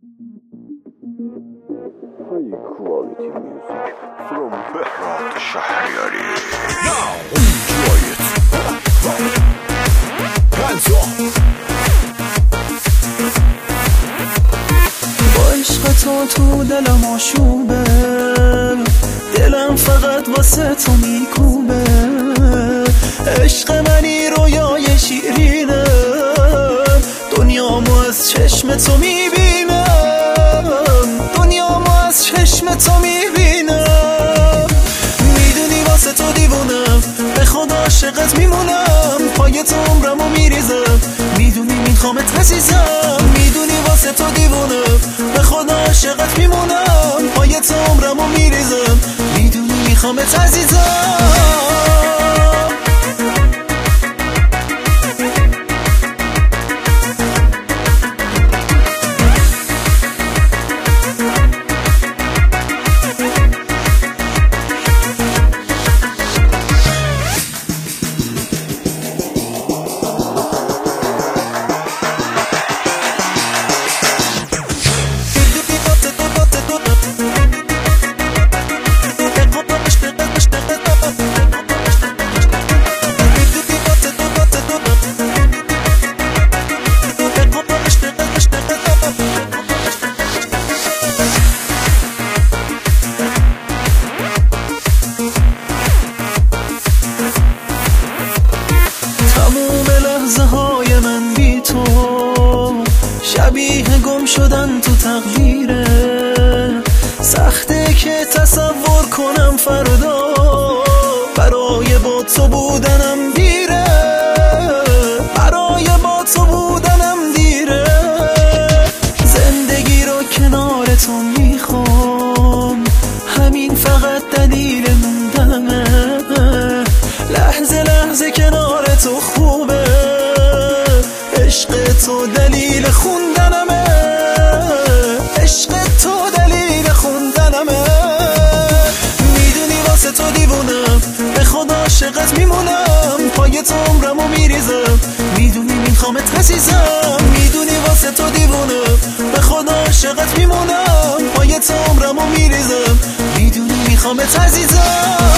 High quality music from Behrat Shahriari. Now enjoy it. Hands up. با عشق تو دلم آشوبه، دلم فقط واسه تو میکوبه. عشق منی رویای شیرینه، دنیامو از چشم تو میبینم، دنیامو از چشم تو میبینم. میدونی واسه تو دیوونم، به خدا عاشقت میمونم، پای تو عمرمو میریزم، میدونی میخوامت عزیزم. میدونی واسه تو دیوونم، به خدا عاشقت میمونم، پای تو عمرمو میریزم، میدونی میخوامت عزیزم. شبیه گم شدن تو تقدیره، سخته که تصور کنم فردا برای با تو بودنم دیره، برای با تو بودنم دیره. زندگی رو کنار تو میخوام، همین فقط دلیل موندنمه، لحظه لحظه کنار تو خوبه، عشق تو دلیل خوندنمه، عشق تو دلیل خوندنمه. میدونی واسه تو دیوونم، به خدا عاشقت میمونم، پای تو عمرمو میریزم، میدونی میخوامت عزیزم. میدونی واسه تو دیوونم، به خدا عاشقت میمونم، پای تو عمرمو میریزم، میدونی میخوامت عزیزم.